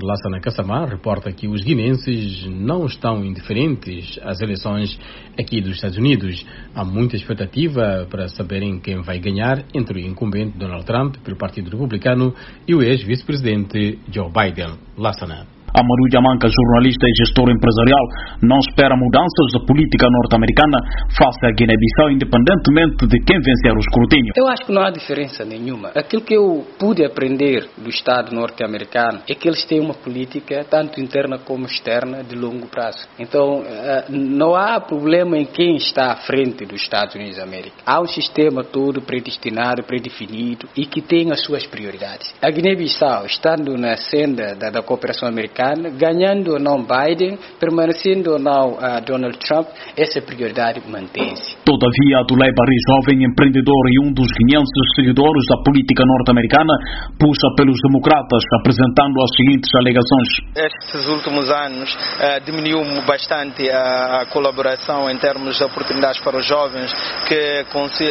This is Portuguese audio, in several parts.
Lassana Kassamá reporta que os guineenses não estão indiferentes às eleições aqui dos Estados Unidos. Há muita expectativa para saberem quem vai ganhar entre o incumbente Donald Trump pelo Partido Republicano e o ex-vice-presidente Joe Biden. Lassana. Amadou Diamanca, jornalista e gestor empresarial, não espera mudanças da política norte-americana face à Guiné-Bissau, independentemente de quem vencer o escrutínio. Eu acho que não há diferença nenhuma. Aquilo que eu pude aprender do Estado norte-americano é que eles têm uma política, tanto interna como externa, de longo prazo. Então, não há problema em quem está à frente dos Estados Unidos da América. Há um sistema todo predestinado, predefinido e que tem as suas prioridades. A Guiné-Bissau, estando na senda da cooperação americana, ganhando ou não Biden, permanecendo ou não Donald Trump, essa prioridade mantém-se. Todavia, Abdoulaye Barry, jovem empreendedor e um dos 500 seguidores da política norte-americana, puxa pelos democratas, apresentando as seguintes alegações. Estes últimos anos diminuiu bastante a colaboração em termos de oportunidades para os jovens que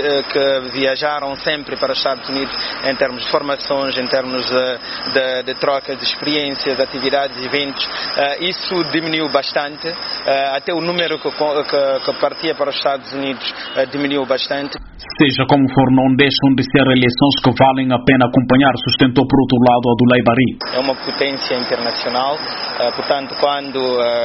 viajaram sempre para os Estados Unidos em termos de formações, em termos de troca de experiências, de atividades, eventos. Isso diminuiu bastante, até o número que partia para os Estados Unidos diminuiu bastante. Seja como for, não deixam de ser eleições que valem a pena acompanhar, sustentou por outro lado Abdoulaye Barry. É uma potência internacional, portanto, quando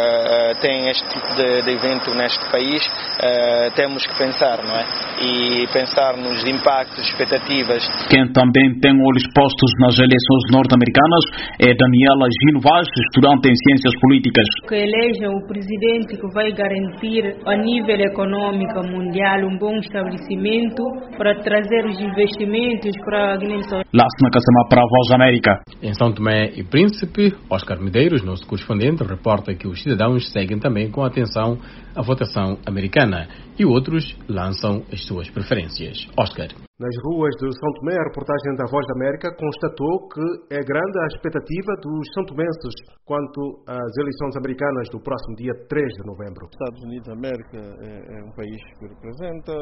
tem este tipo de evento neste país, temos que pensar, não é? E pensar nos impactos, expectativas. Quem também tem olhos postos nas eleições norte-americanas é Daniela Gino Vaz, estudante em Ciências Políticas. Que eleja o presidente que vai garantir a nível econômico mundial um bom estabelecimento para trazer os investimentos para a Guiné-Bissau. Lassana Kassamá para a Voz da América. Em São Tomé e Príncipe, Oscar Medeiros, nosso correspondente, reporta que os cidadãos seguem também com atenção a votação americana e outros lançam as suas preferências. Oscar. Nas ruas de São Tomé, a reportagem da Voz da América constatou que é grande a expectativa dos santomenses quanto às eleições americanas do próximo dia 3 de novembro. Os Estados Unidos da América é um país que representa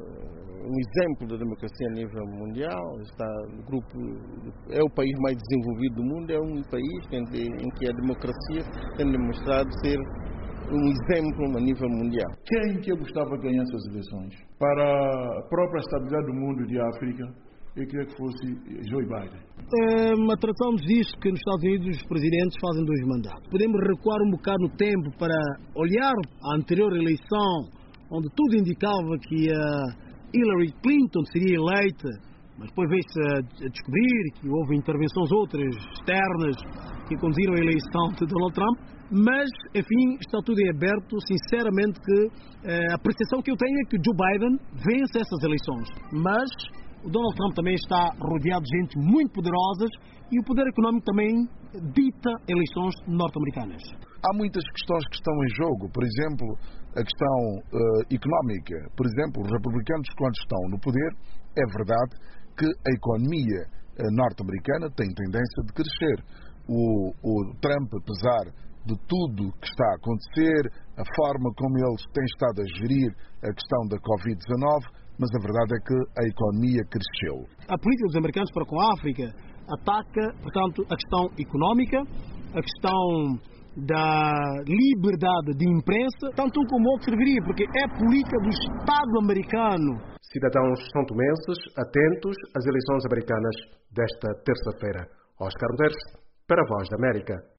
um exemplo da democracia a nível mundial, está no grupo, é o país mais desenvolvido do mundo, é um país em que a democracia tem demonstrado ser um exemplo a nível mundial. Quem que eu gostava de ganhar essas eleições? Para a própria estabilidade do mundo e de África, eu queria que fosse Joe Biden. A tradição nos diz que nos Estados Unidos os presidentes fazem 2 mandatos. Podemos recuar um bocado no tempo para olhar a anterior eleição, onde tudo indicava que Hillary Clinton seria eleita, mas depois veio-se a descobrir que houve intervenções outras externas que conduziram a eleição de Donald Trump. Mas, enfim, está tudo em aberto. Sinceramente, que a percepção que eu tenho é que Joe Biden vence essas eleições. Mas o Donald Trump também está rodeado de gente muito poderosa e o poder econômico também dita eleições norte-americanas. Há muitas questões que estão em jogo. Por exemplo, a questão económica. Por exemplo, os republicanos, quando estão no poder, é verdade que a economia norte-americana tem tendência de crescer. O Trump, apesar de tudo que está a acontecer, a forma como eles têm estado a gerir a questão da Covid-19, mas a verdade é que a economia cresceu. A política dos americanos para com a África ataca, portanto, a questão económica, a questão da liberdade de imprensa, tanto um como outro serviria, porque é a política do Estado americano. Cidadãos santomenses atentos às eleições americanas desta terça-feira. Oscar Medeiros, para a Voz da América.